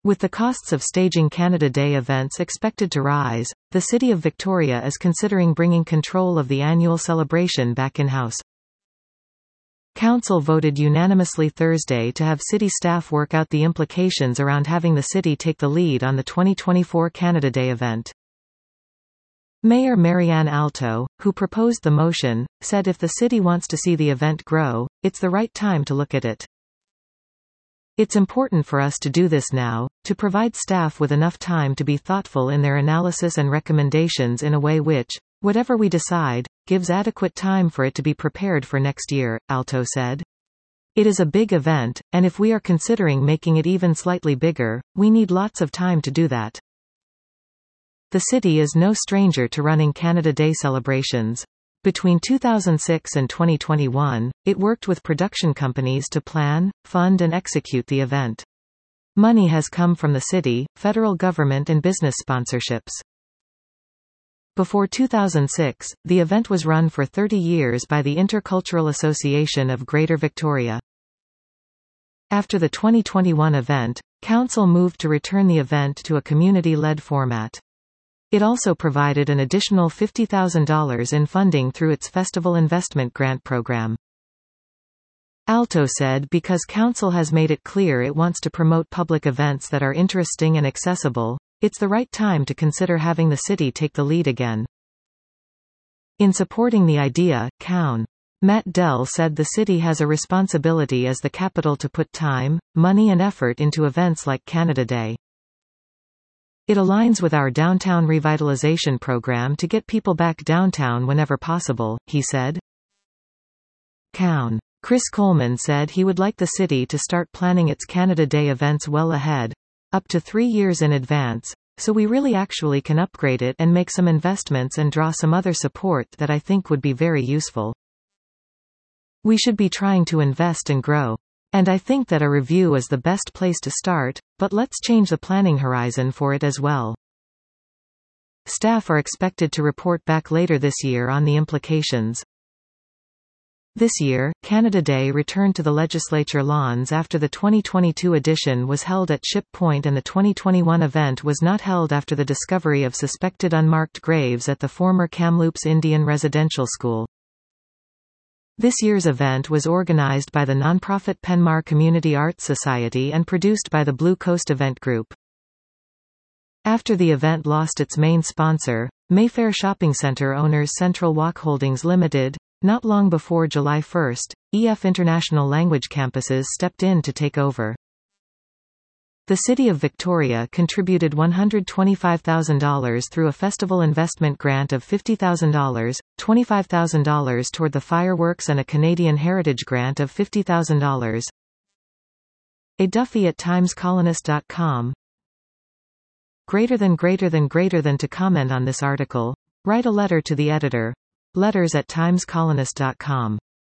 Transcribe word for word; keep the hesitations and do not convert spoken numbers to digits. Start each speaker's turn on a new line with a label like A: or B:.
A: With the costs of staging Canada Day events expected to rise, the City of Victoria is considering bringing control of the annual celebration back in-house. Council voted unanimously Thursday to have city staff work out the implications around having the city take the lead on the twenty twenty-four Canada Day event. Mayor Marianne Alto, who proposed the motion, said if the city wants to see the event grow, it's the right time to look at it. It's important for us to do this now, to provide staff with enough time to be thoughtful in their analysis and recommendations in a way which, whatever we decide, gives adequate time for it to be prepared for next year, Alto said. It is a big event, and if we are considering making it even slightly bigger, we need lots of time to do that. The city is no stranger to running Canada Day celebrations. Between two thousand six and twenty twenty-one, it worked with production companies to plan, fund and execute the event. Money has come from the city, federal government and business sponsorships. Before two thousand six, the event was run for thirty years by the Intercultural Association of Greater Victoria. After the twenty twenty-one event, Council moved to return the event to a community-led format. It also provided an additional fifty thousand dollars in funding through its Festival Investment Grant program. Alto said because Council has made it clear it wants to promote public events that are interesting and accessible, it's the right time to consider having the city take the lead again. In supporting the idea, Coun. Matt Dell said the city has a responsibility as the capital to put time, money and effort into events like Canada Day. It aligns with our downtown revitalization program to get people back downtown whenever possible, he said. Coun. Chris Coleman said he would like the city to start planning its Canada Day events well ahead, up to three years in advance, so we really actually can upgrade it and make some investments and draw some other support that I think would be very useful. We should be trying to invest and grow. And I think that a review is the best place to start, but let's change the planning horizon for it as well. Staff are expected to report back later this year on the implications. This year, Canada Day returned to the legislature lawns after the twenty twenty-two edition was held at Ship Point and the twenty twenty-one event was not held after the discovery of suspected unmarked graves at the former Kamloops Indian Residential School. This year's event was organized by the nonprofit Penmar Community Arts Society and produced by the Blue Coast Event Group. After the event lost its main sponsor, Mayfair Shopping Centre owners Central Walk Holdings Limited, not long before July first, E F International Language Campuses stepped in to take over. The City of Victoria contributed one hundred twenty-five thousand dollars through a festival investment grant of fifty thousand dollars, twenty-five thousand dollars toward the fireworks and a Canadian Heritage grant of fifty thousand dollars. A Duffy at times colonist dot com. Greater than greater than greater than to comment on this article, write a letter to the editor. Letters at times colonist dot com.